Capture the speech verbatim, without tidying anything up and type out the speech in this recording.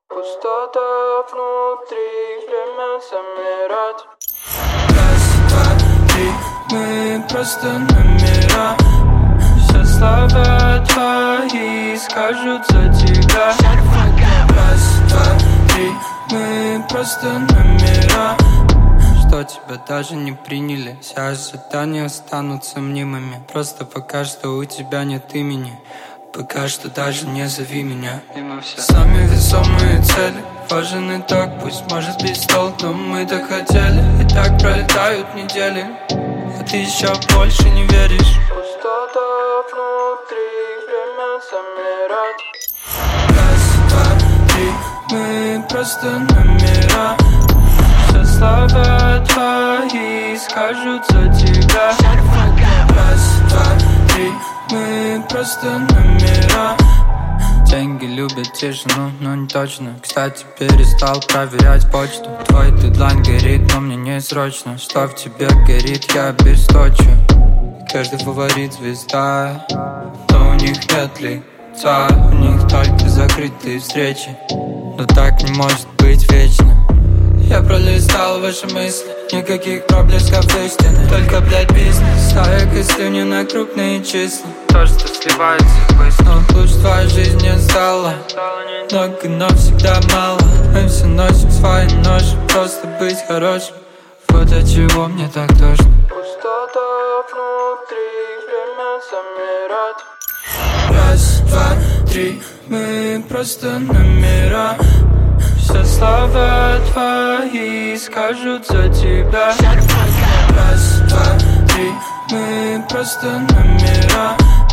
Пустота внутри, время замирать. Раз, два, три, мы просто номера. Все слова твои скажут за тебя. Раз, два, три, мы просто номера. Что тебя даже не приняли. Все ожидания останутся мнимыми. Просто пока что у тебя нет имени. Пока что даже не зови меня. Самые весомые цели. Важен итог, пусть может быть стол, но мы так хотели. И так пролетают недели, а ты еще больше не веришь. Пустота внутри, время замирать. Раз, два, три, мы просто номера. Все слова твои скажут за тебя. Раз, два, три, мы просто номера. Деньги любят тишину, но не точно. Кстати, перестал проверять почту. Твой дедлайн горит, но мне не срочно. Что в тебе горит, я обесточу. Каждый фаворит звезда, но у них нет лица. У них только закрытые встречи, но так не может быть вечно. Я пролистал ваши мысли, никаких проблесков истины. Только, блядь, бизнес, стая костюни на крупные числа. То, что сливается быстро, но лучше твоя жизнь не стала. Много, но всегда мало. Мы все носим свои ножи, просто быть хорошим. Вот от чего мне так тошно. Пустота внутри, время замирать. Раз, два, три, мы просто номера. Все слова твои скажут за тебя. Раз, два, три, мы просто номера.